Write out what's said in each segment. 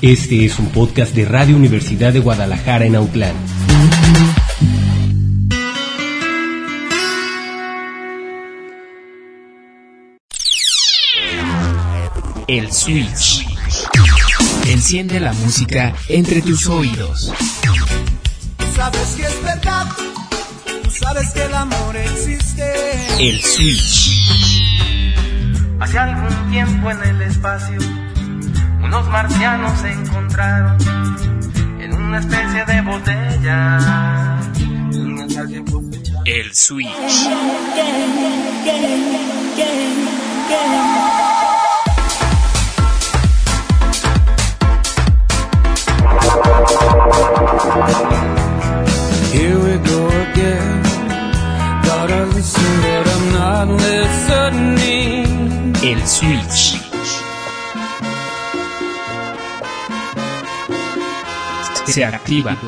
Este es un podcast de Radio Universidad de Guadalajara en Autlán. El Switch. Enciende la música entre tus oídos. Sabes que es verdad, tú sabes que el amor existe. El Switch. Hace algún tiempo en el espacio, unos marcianos se encontraron en una especie de botella. El Switch. Here we go again. Gotta listen, but I'm not listening. El Switch. Se activa.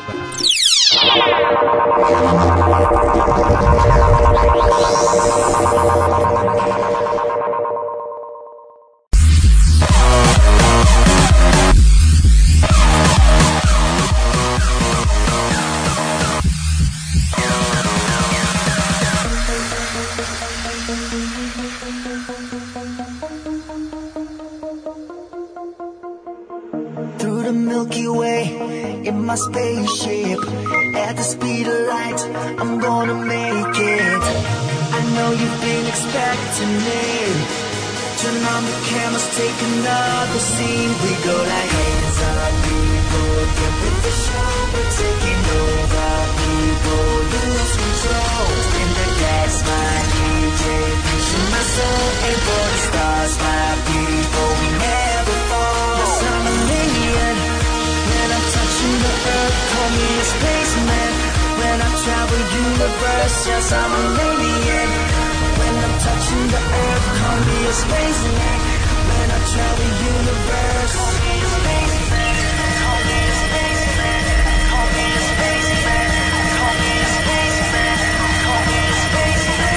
Through the Milky Way, in my spaceship, at the speed of light, I'm gonna make it. I know you've been expecting me. Turn on the cameras, take another scene. We go like hands up, people, get with the show. We're taking over, people, lose control. Spin the gas, my DJ, pushing my soul. Aim for the stars, my people, we never fall. Yes, I'm a million. When I'm touching the earth, call me a spaceman. When I travel universe, yes, I'm a alien. When I'm touching the earth, call me a spaceman. When I travel universe, call me a spaceman. Call me a spaceman. Call me a spaceman. Call me a spaceman. Call me a spaceman.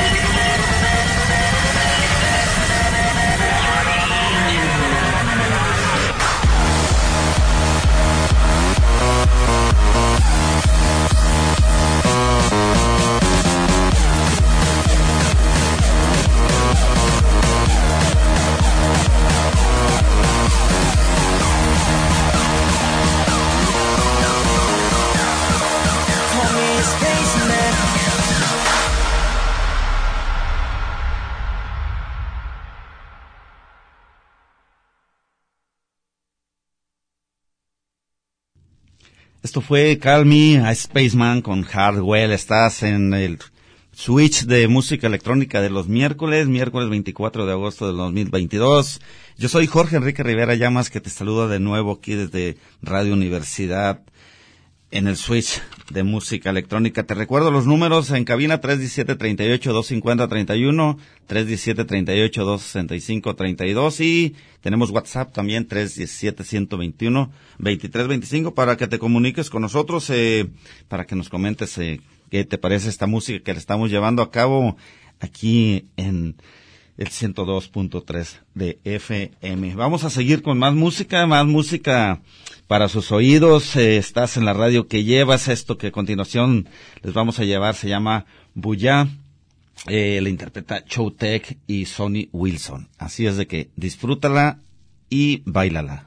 Esto fue Call Me a Spaceman con Hardwell. Estás en el Switch de música electrónica de los miércoles 24 de agosto del 2022. Yo soy Jorge Enrique Rivera Llamas, que te saluda de nuevo aquí desde Radio Universidad en el Switch de música electrónica. Te recuerdo los números en cabina: 317-38-250-31, 317-38-265-32, y tenemos WhatsApp también, 317-121-2325, para que te comuniques con nosotros, para que nos comentes qué te parece esta música que le estamos llevando a cabo aquí en el 102.3 de FM. Vamos a seguir con más música para sus oídos. Estás en la radio que llevas. Esto que a continuación les vamos a llevar se llama Buyá. La interpreta Chowtek y Sonny Wilson. Así es de que disfrútala y báilala.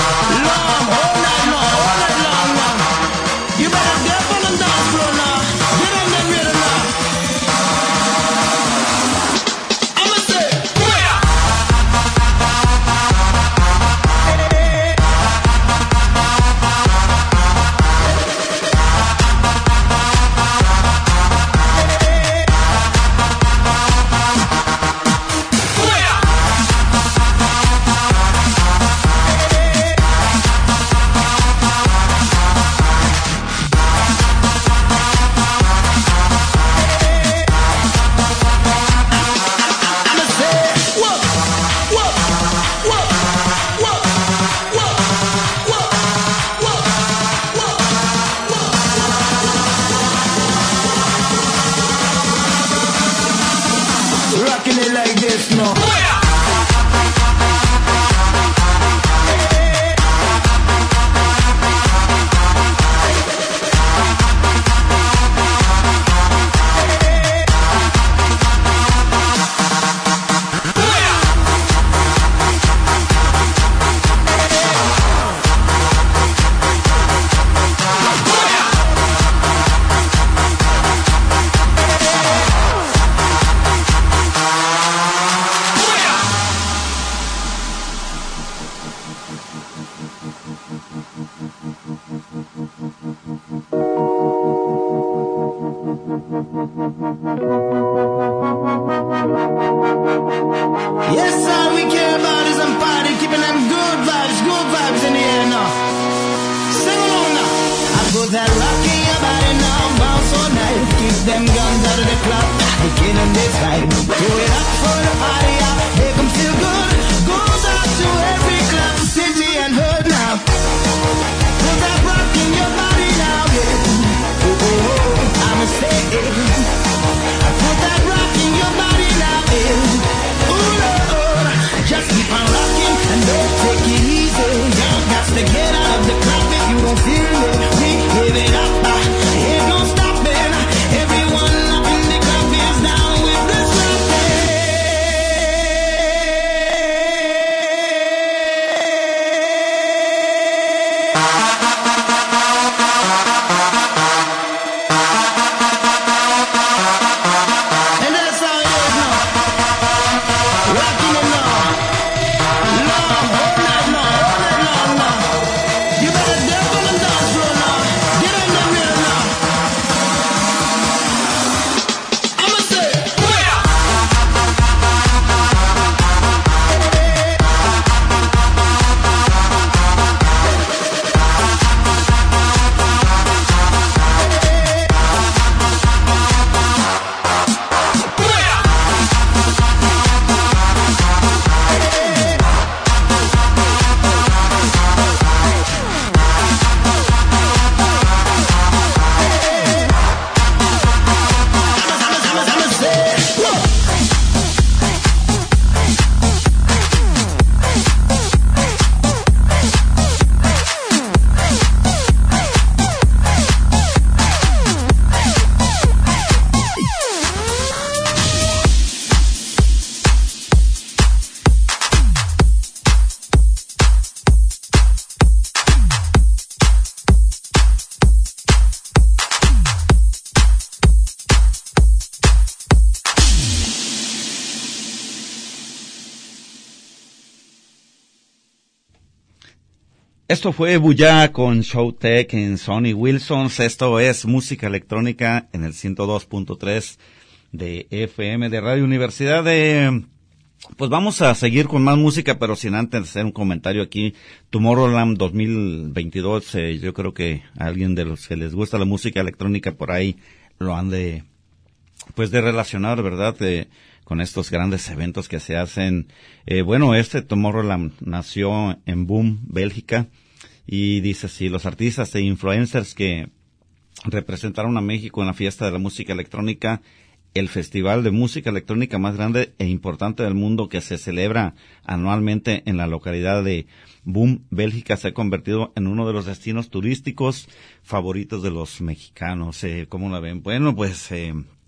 Long, all night long now. You better get up on the dance floor now. Get on that rhythm now. I'ma say, rocking it like this now. Yes, all we care about is them party, keeping them good vibes in the air now. Sing along now. I put that rock in your body now, bounce all night. Keep them guns out of the club, get them this vibe. Do it up for the party, yeah. Make them feel good. Goes out to every club, city and hood now. Put that rock in your body now, yeah. Oh, oh, oh, I'ma say it. I put that rock in your body now, yeah. Just keep on rocking and don't take it easy. You got to get out of the club if you don't feel it. We give it up, ain't no stopping. Everyone up in the club is down with this and that's how it is now. Rocking it now. Long, all night long now. You better dance on the dance floor now. Get on the rhythm now. I'ma say, Esto fue Buyá con Showtek en Sonny Wilsons. Esto es música electrónica en el 102.3 de FM de Radio Universidad Pues vamos a seguir con más música, pero sin antes hacer un comentario aquí. Tomorrowland 2022, yo creo que a alguien de los que les gusta la música electrónica por ahí lo han de relacionar, ¿verdad? Con estos grandes eventos que se hacen. Tomorrowland nació en Boom, Bélgica, y dice así: los artistas e influencers que representaron a México en la fiesta de la música electrónica, el festival de música electrónica más grande e importante del mundo que se celebra anualmente en la localidad de Boom, Bélgica, se ha convertido en uno de los destinos turísticos favoritos de los mexicanos. ¿Cómo la ven? Bueno, pues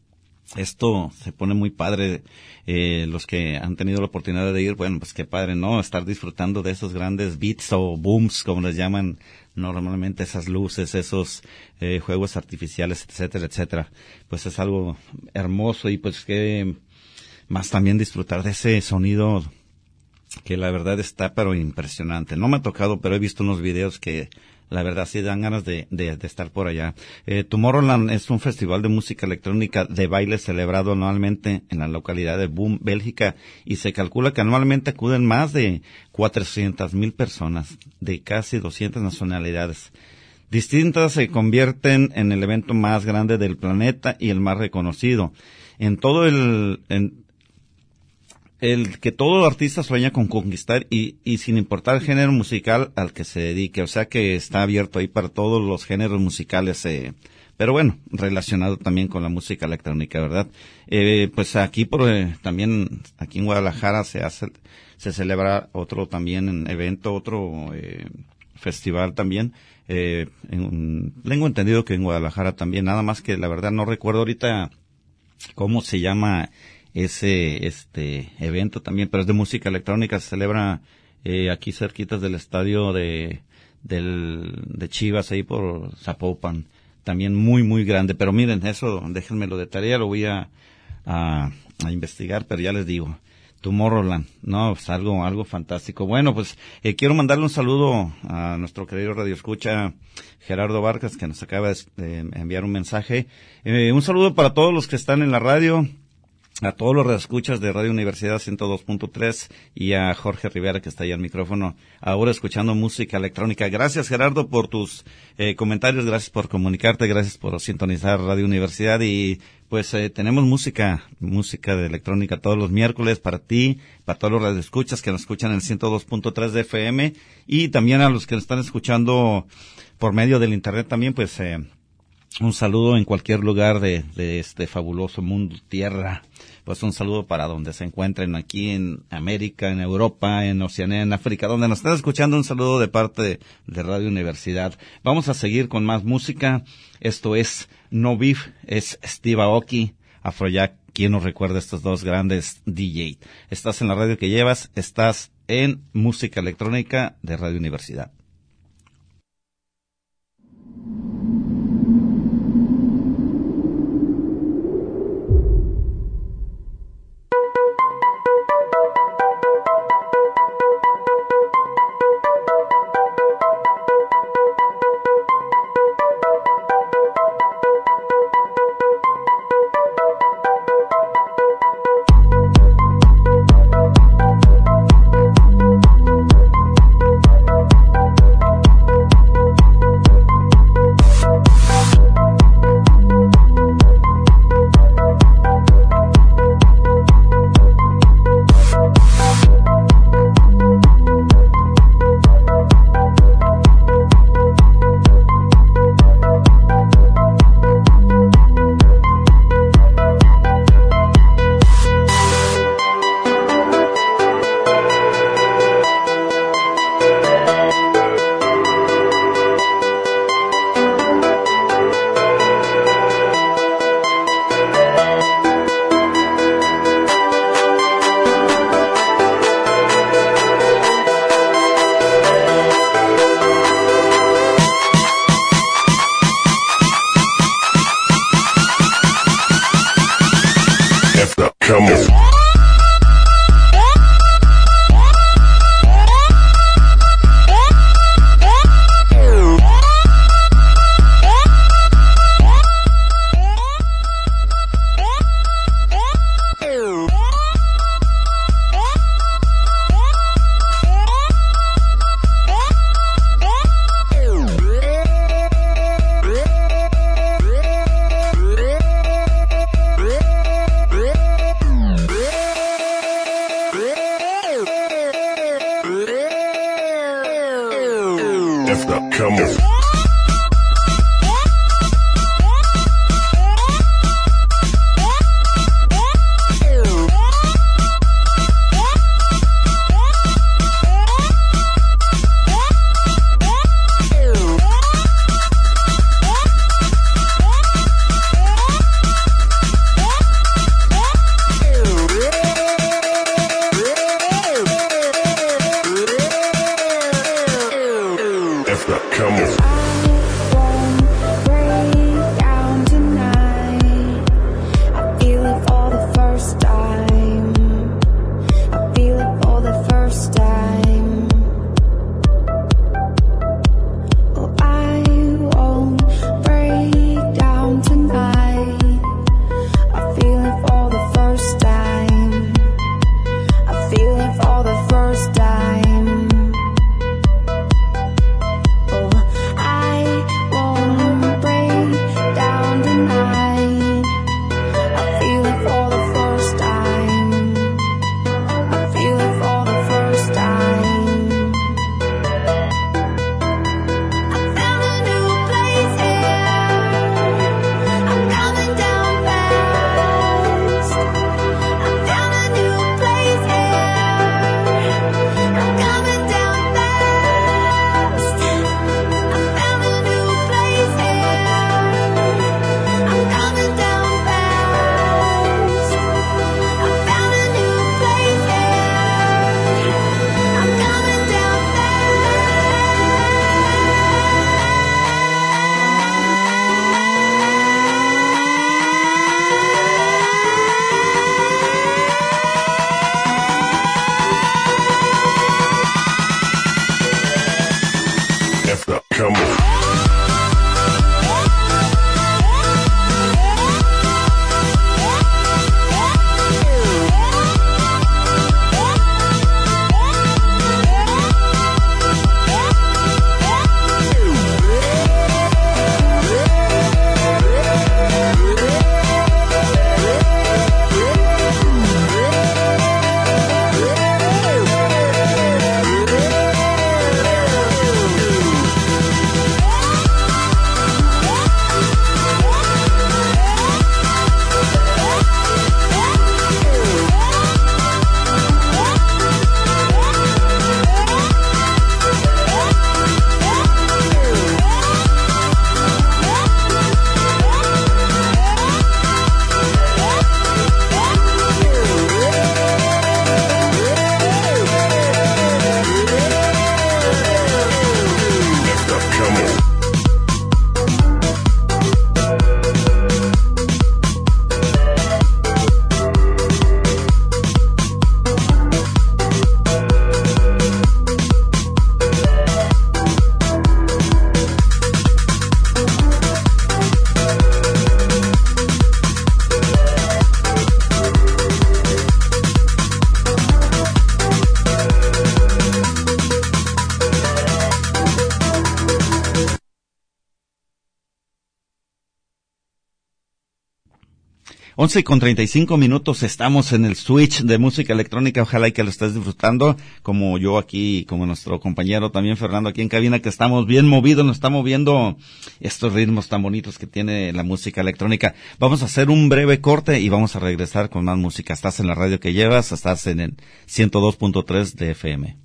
esto se pone muy padre. Los que han tenido la oportunidad de ir, bueno, pues qué padre, ¿no? Estar disfrutando de esos grandes beats o booms, como les llaman normalmente, esas luces, esos juegos artificiales, etcétera, etcétera. Pues es algo hermoso y pues que más también disfrutar de ese sonido que la verdad está pero impresionante. No me ha tocado, pero he visto unos videos que la verdad sí dan ganas de estar por allá. Tomorrowland es un festival de música electrónica de baile celebrado anualmente en la localidad de Boom, Bélgica, y se calcula que anualmente acuden más de 400,000 personas de casi 200 nacionalidades distintas. Se convierten en el evento más grande del planeta y el más reconocido. En todo el que todo artista sueña con conquistar y sin importar el género musical al que se dedique, o sea que está abierto ahí para todos los géneros musicales, pero bueno, relacionado también con la música electrónica, ¿verdad? Pues aquí también aquí en Guadalajara se celebra otro también evento, otro festival también, tengo entendido que en Guadalajara también, nada más que la verdad no recuerdo ahorita cómo se llama ese evento también, pero es de música electrónica. Se celebra aquí cerquitas del estadio de Chivas, ahí por Zapopan, también muy muy grande. Pero miren, eso déjenmelo de tarea, lo voy a investigar, pero ya les digo, Tomorrowland, no, pues algo fantástico. Bueno, pues quiero mandarle un saludo a nuestro querido radioescucha Gerardo Vargas, que nos acaba de enviar un mensaje. Un saludo para todos los que están en la radio, a todos los radioescuchas de Radio Universidad 102.3 y a Jorge Rivera, que está ahí al micrófono, ahora escuchando música electrónica. Gracias, Gerardo, por tus comentarios, gracias por comunicarte, gracias por sintonizar Radio Universidad. Y pues tenemos música de electrónica todos los miércoles para ti, para todos los radioescuchas que nos escuchan en 102.3 de FM, y también a los que nos están escuchando por medio del internet también, pues un saludo en cualquier lugar de este fabuloso mundo tierra. Pues un saludo para donde se encuentren, aquí en América, en Europa, en Oceanía, en África, donde nos están escuchando. Un saludo de parte de Radio Universidad. Vamos a seguir con más música. Esto es No Beef, es Steve Aoki, Afrojack. ¿Quién nos recuerda estos dos grandes DJ? Estás en la radio que llevas, estás en música electrónica de Radio Universidad. 11:35 estamos en el switch de música electrónica, ojalá y que lo estés disfrutando, como yo aquí, como nuestro compañero también Fernando aquí en cabina, que estamos bien movidos, nos está moviendo estos ritmos tan bonitos que tiene la música electrónica. Vamos a hacer un breve corte y vamos a regresar con más música. Estás en la radio que llevas, estás en el 102.3 de FM.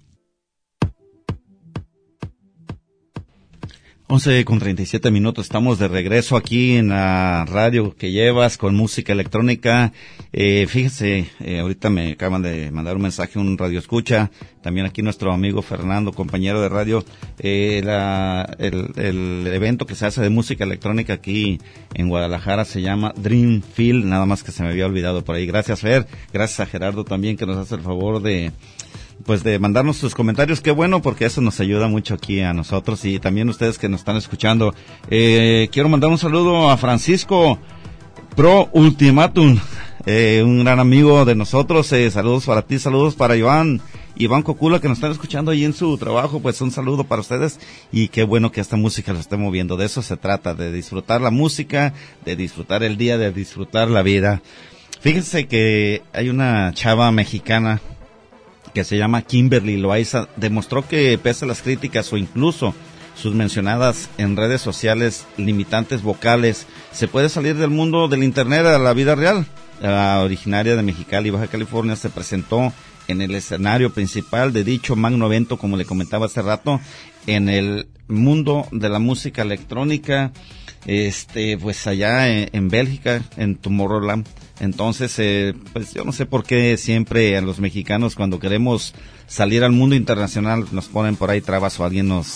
11:37, estamos de regreso aquí en la radio que llevas con música electrónica. Fíjese, ahorita me acaban de mandar un mensaje, un radio escucha, también aquí nuestro amigo Fernando, compañero de radio, el evento que se hace de música electrónica aquí en Guadalajara se llama Dream Field, nada más que se me había olvidado por ahí. Gracias, Fer, gracias a Gerardo también que nos hace el favor de mandarnos sus comentarios. Qué bueno, porque eso nos ayuda mucho aquí a nosotros y también ustedes que nos están escuchando. Quiero mandar un saludo a Francisco Pro Ultimatum, un gran amigo de nosotros. Saludos para ti, saludos para Iván Cocula, que nos están escuchando ahí en su trabajo. Pues un saludo para ustedes y qué bueno que esta música la esté moviendo. De eso se trata, de disfrutar la música, de disfrutar el día, de disfrutar la vida. Fíjense que hay una chava mexicana que se llama Kimberly Loaiza, demostró que pese a las críticas o incluso sus mencionadas en redes sociales limitantes vocales, se puede salir del mundo del internet a la vida real. La originaria de Mexicali, Baja California, se presentó en el escenario principal de dicho magno evento, como le comentaba hace rato, en el mundo de la música electrónica, pues allá en Bélgica, en Tomorrowland. Entonces, pues yo no sé por qué siempre a los mexicanos cuando queremos salir al mundo internacional nos ponen por ahí trabas o alguien nos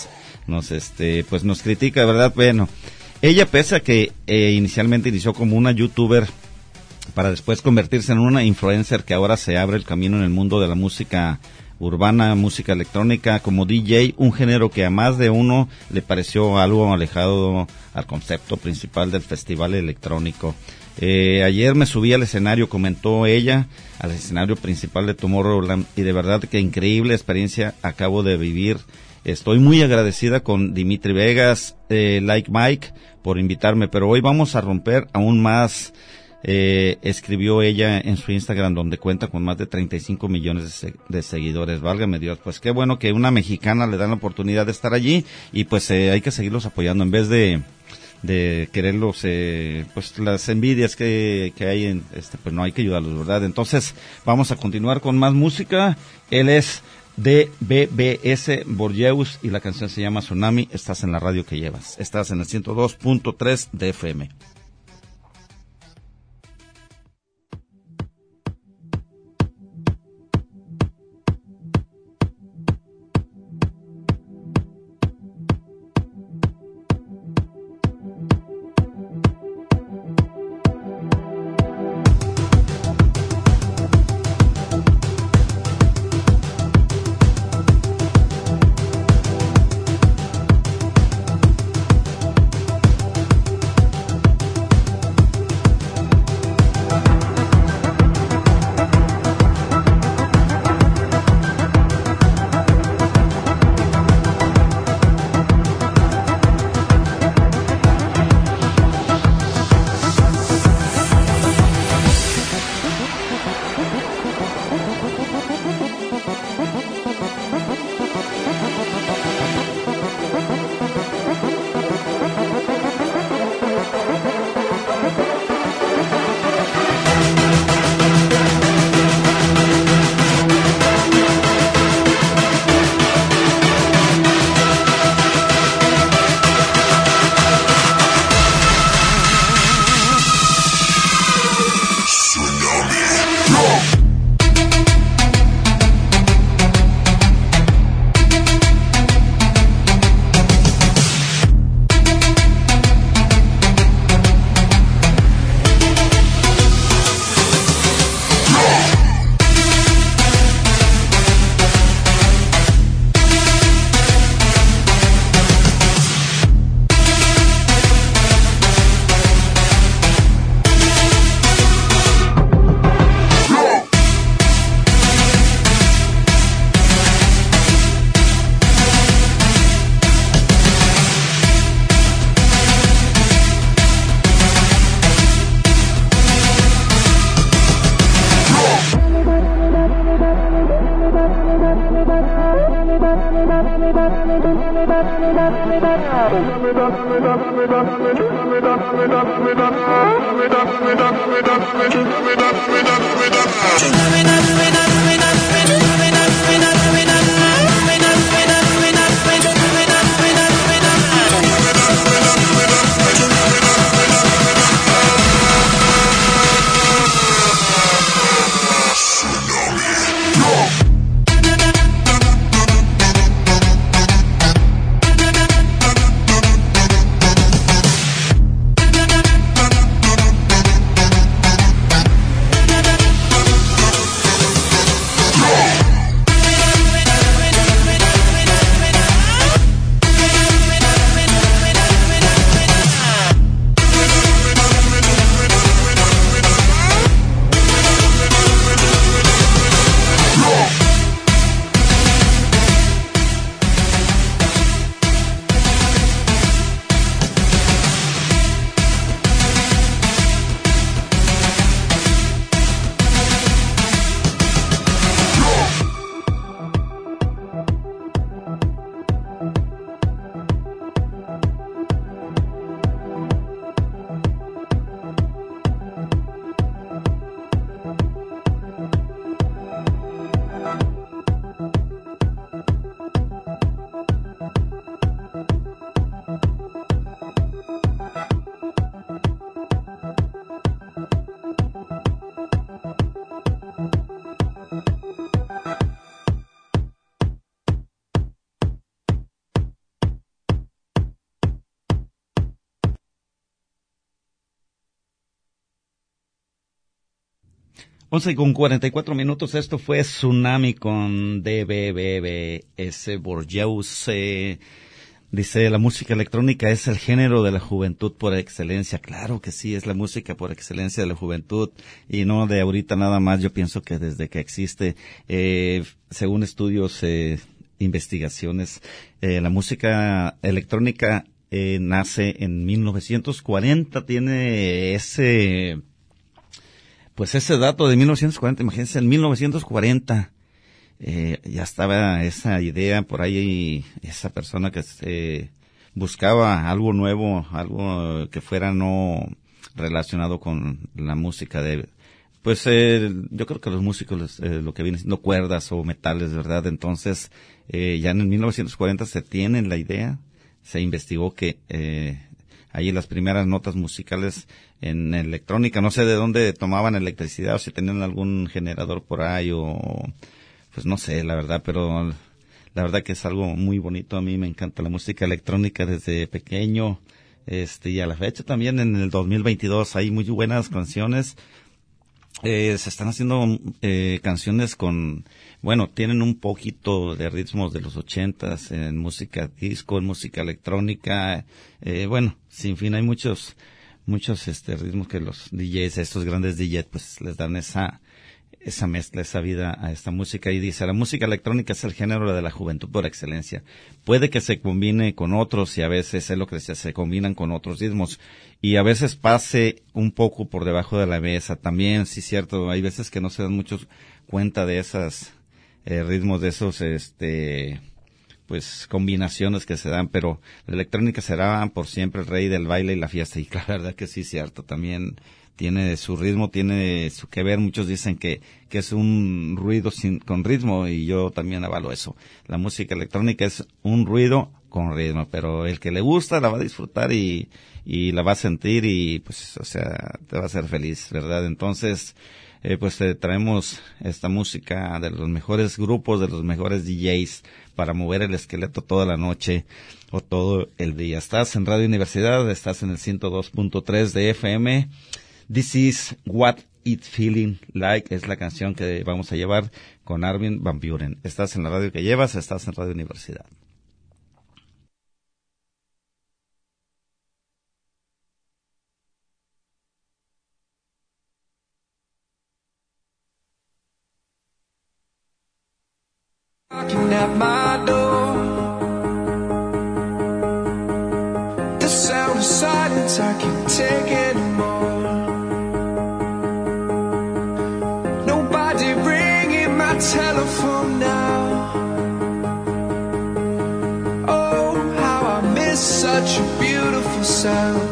pues nos critica, ¿verdad? Bueno, ella, pese a que inicialmente inició como una youtuber para después convertirse en una influencer que ahora se abre el camino en el mundo de la música urbana, música electrónica, como DJ, un género que a más de uno le pareció algo alejado al concepto principal del festival electrónico. Ayer me subí al escenario, comentó ella, al escenario principal de Tomorrowland, y de verdad que increíble experiencia acabo de vivir. Estoy muy agradecida con Dimitri Vegas, Like Mike, por invitarme, pero hoy vamos a romper aún más. Escribió ella en su Instagram, donde cuenta con más de 35 millones de seguidores. Válgame Dios, pues qué bueno que una mexicana le dan la oportunidad de estar allí, y pues hay que seguirlos apoyando en vez de quererlos, pues las envidias que hay pues no hay que ayudarlos, ¿verdad? Entonces vamos a continuar con más música. Él es de BBS Borgeus y la canción se llama Tsunami. Estás en la radio que llevas, estás en el 102.3 de FM. 11:44. Esto fue Tsunami con DBBS Borgeus. Dice, la música electrónica es el género de la juventud por excelencia. Claro que sí, es la música por excelencia de la juventud y no de ahorita nada más. Yo pienso que desde que existe, según estudios, investigaciones, la música electrónica nace en 1940. Tiene ese dato de 1940. Imagínense, en 1940. Ya estaba esa idea por ahí, esa persona que buscaba algo nuevo, algo que fuera no relacionado con la música yo creo que los músicos lo que vienen siendo cuerdas o metales, ¿verdad? Entonces, ya en el 1940 se tiene la idea, se investigó que ahí las primeras notas musicales en electrónica, no sé de dónde tomaban electricidad o si tenían algún generador por ahí pues no sé, la verdad, pero la verdad que es algo muy bonito. A mí me encanta la música electrónica desde pequeño, y a la fecha también en el 2022 hay muy buenas canciones. Se están haciendo canciones tienen un poquito de ritmos de los 80s en música disco, en música electrónica, sin fin, hay muchos ritmos que los DJs, estos grandes DJs, pues les dan esa mezcla, esa vida a esta música. Y dice, la música electrónica es el género de la juventud por excelencia. Puede que se combine con otros y a veces es lo que decía, se combinan con otros ritmos y a veces pase un poco por debajo de la mesa. También, sí, cierto, hay veces que no se dan mucho cuenta de esas ritmos, de esos combinaciones que se dan, pero la electrónica será por siempre el rey del baile y la fiesta. Y la verdad que sí, cierto, también tiene su ritmo, tiene su que ver. Muchos dicen que es un ruido con ritmo y yo también avalo eso. La música electrónica es un ruido con ritmo, pero el que le gusta la va a disfrutar y la va a sentir y te va a hacer feliz, ¿verdad? Entonces, traemos esta música de los mejores grupos, de los mejores DJs para mover el esqueleto toda la noche o todo el día. Estás en Radio Universidad, estás en el 102.3 de FM. This is What It Feeling Like es la canción que vamos a llevar con Armin van Buuren. Estás en la radio que llevas, estás en Radio Universidad. Knocking at my door. The sound of silence, I can't take it anymore. Nobody ringing my telephone now. Oh, how I miss such a beautiful sound.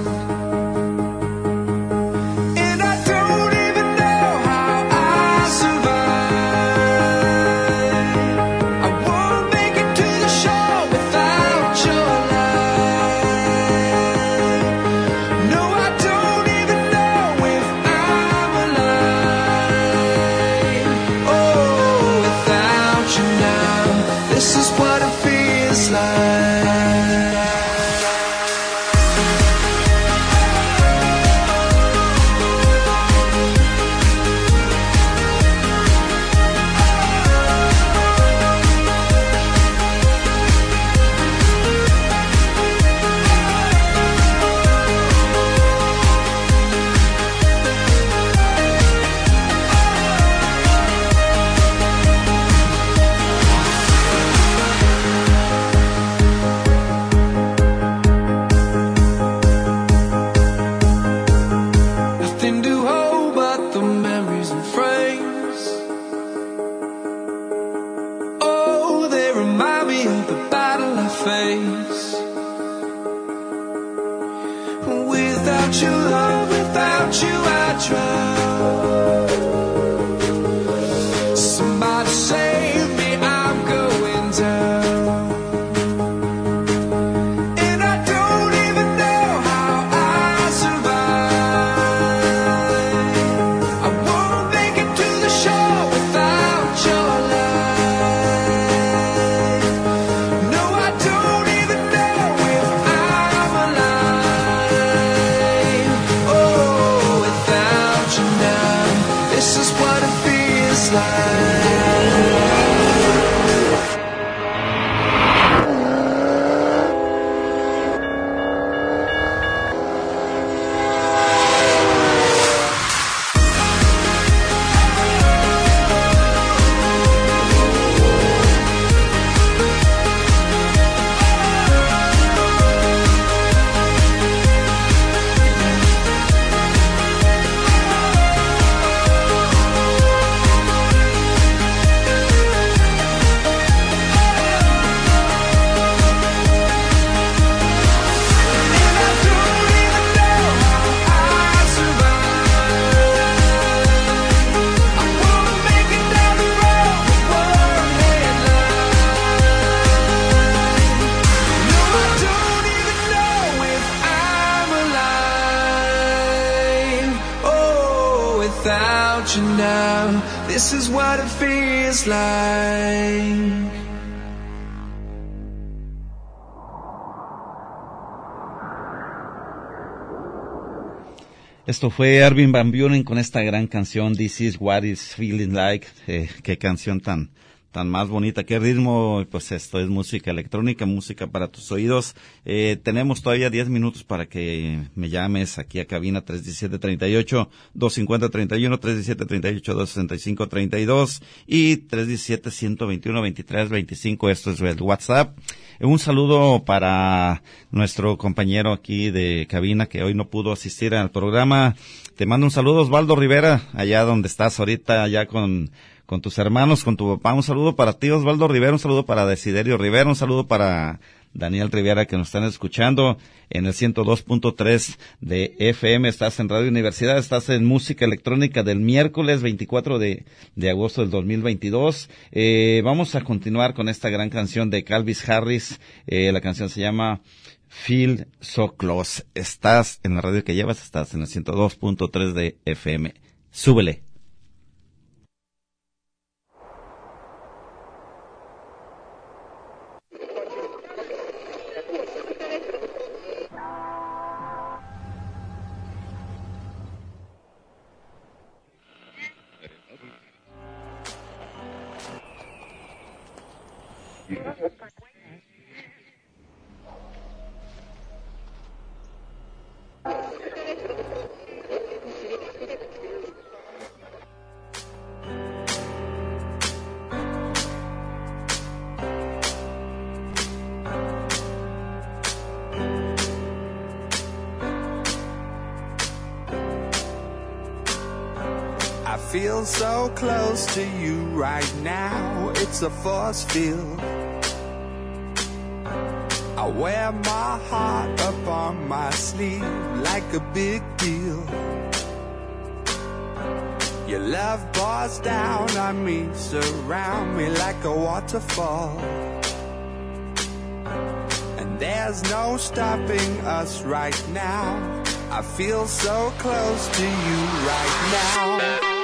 you now. This is what it feels like. Esto fue Armin van Buuren con esta gran canción This is what it's feeling like. Qué canción tan más bonita, qué ritmo. Pues esto es música electrónica, música para tus oídos. Tenemos todavía 10 minutos para que me llames aquí a cabina 317-38-250-31, 317-38-265-32 y 317-121-23-25. Esto es el WhatsApp. Un saludo para nuestro compañero aquí de cabina que hoy no pudo asistir al programa. Te mando un saludo, Osvaldo Rivera, allá donde estás ahorita, allá con tus hermanos, con tu papá. Un saludo para ti, Osvaldo Rivera, un saludo para Desiderio Rivera, un saludo para Daniel Rivera, que nos están escuchando en el 102.3 de FM. Estás en Radio Universidad, estás en música electrónica del miércoles 24 de agosto del 2022. Vamos a continuar con esta gran canción de Calvis Harris. La canción se llama Feel So Close. Estás en la radio que llevas, estás en el 102.3 de FM. Súbele. I feel so close to you right now, it's a force field. I wear my heart up on my sleeve like a big deal. Your love pours down on me, surround me like a waterfall. And there's no stopping us right now. I feel so close to you right now.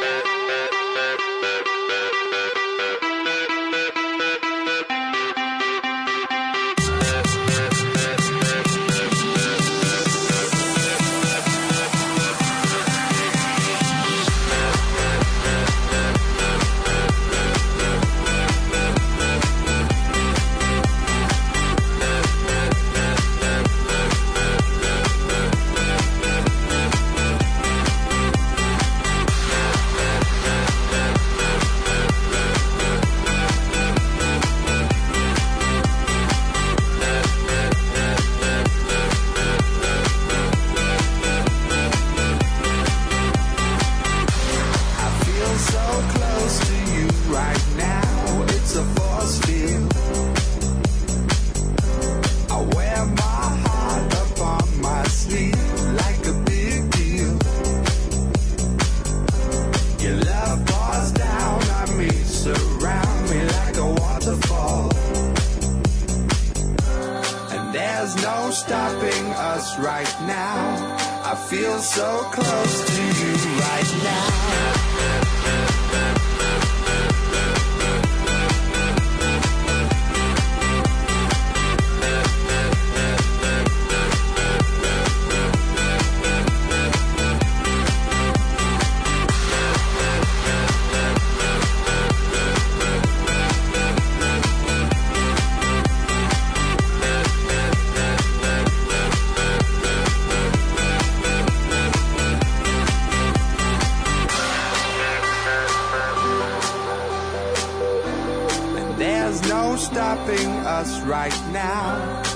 Right now,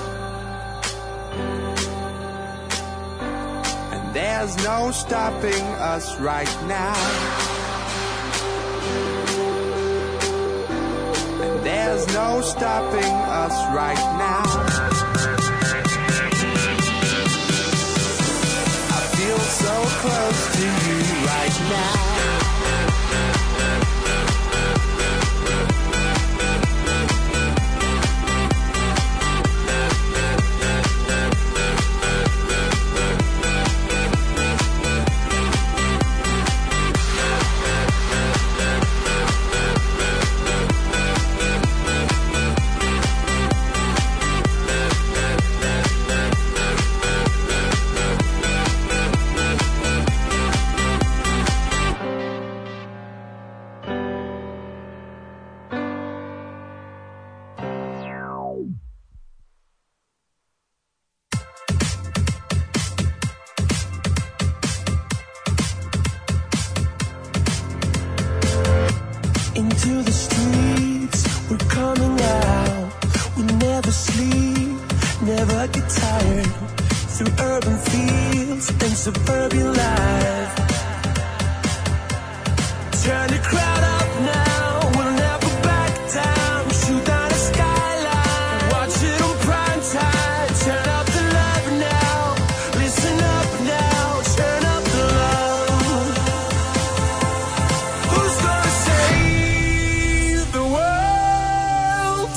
and there's no stopping us right now, and there's no stopping us right now. I feel so close to you right now. through urban fields and suburban life. Turn the crowd up now, we'll never back down. Shoot down the skyline, watch it on prime time. Turn up the love now, listen up now, turn up the love. Who's gonna save the world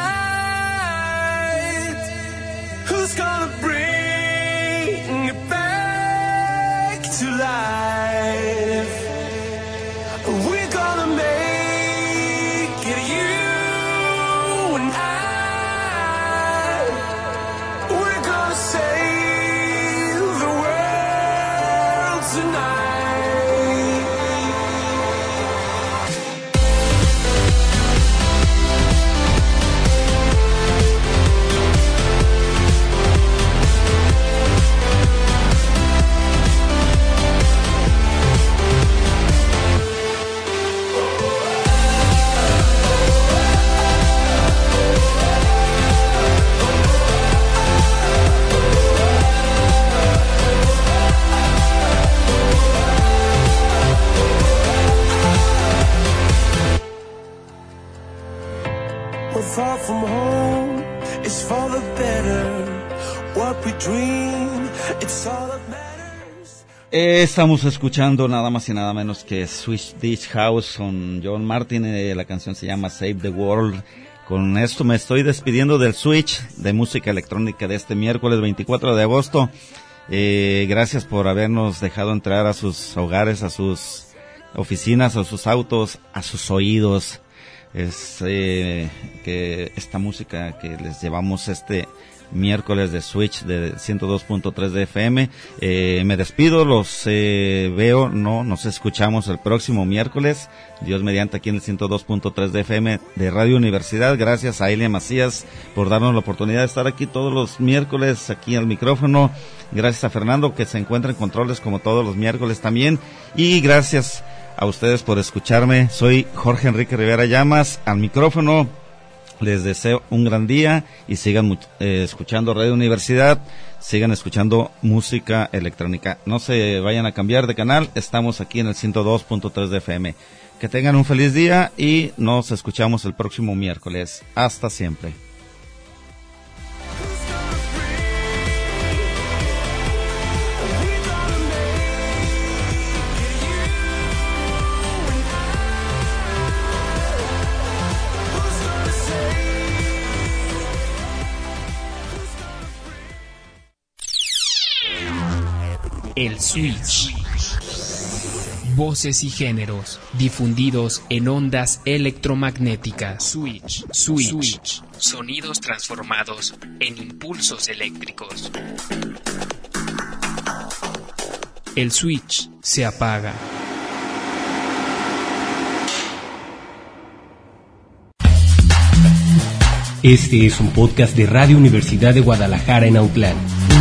tonight? Who's gonna bring it back to life? We're gonna make it, you and I. We're gonna save the world tonight. We're far from home, it's for the better. What we dream, it's all that matters. Estamos escuchando nada más y nada menos que Swedish Beach House con John Martin. La canción se llama Save the World. Con esto me estoy despidiendo del Switch de música electrónica de este miércoles 24 de agosto. Gracias por habernos dejado entrar a sus hogares, a sus oficinas, a sus autos, a sus oídos. Es que esta música que les llevamos este miércoles de Switch de 102.3 de FM. Me despido, los veo, nos escuchamos el próximo miércoles, Dios mediante, aquí en el 102.3 de FM de Radio Universidad. Gracias a Elia Macías por darnos la oportunidad de estar aquí todos los miércoles aquí al micrófono. Gracias a Fernando, que se encuentra en controles como todos los miércoles también. Y gracias a ustedes por escucharme. Soy Jorge Enrique Rivera Llamas al micrófono. Les deseo un gran día y sigan escuchando Radio Universidad, sigan escuchando música electrónica. No se vayan a cambiar de canal, estamos aquí en el 102.3 de FM. Que tengan un feliz día y nos escuchamos el próximo miércoles. Hasta siempre. El Switch. Voces y géneros difundidos en ondas electromagnéticas. Switch. Sonidos transformados en impulsos eléctricos. El Switch se apaga. Este es un podcast de Radio Universidad de Guadalajara en Autlán.